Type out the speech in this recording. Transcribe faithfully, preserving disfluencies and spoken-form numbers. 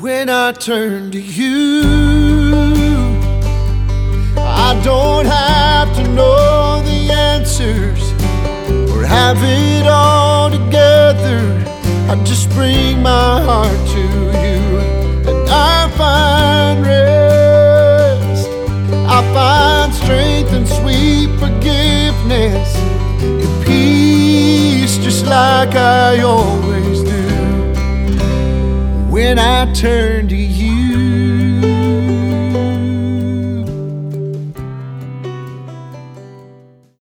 When I turn to you, I don't have to know the answers or have it all together. I just bring my heart to you and I find rest. I find strength and sweet forgiveness and peace, just like I always do when I turn to you.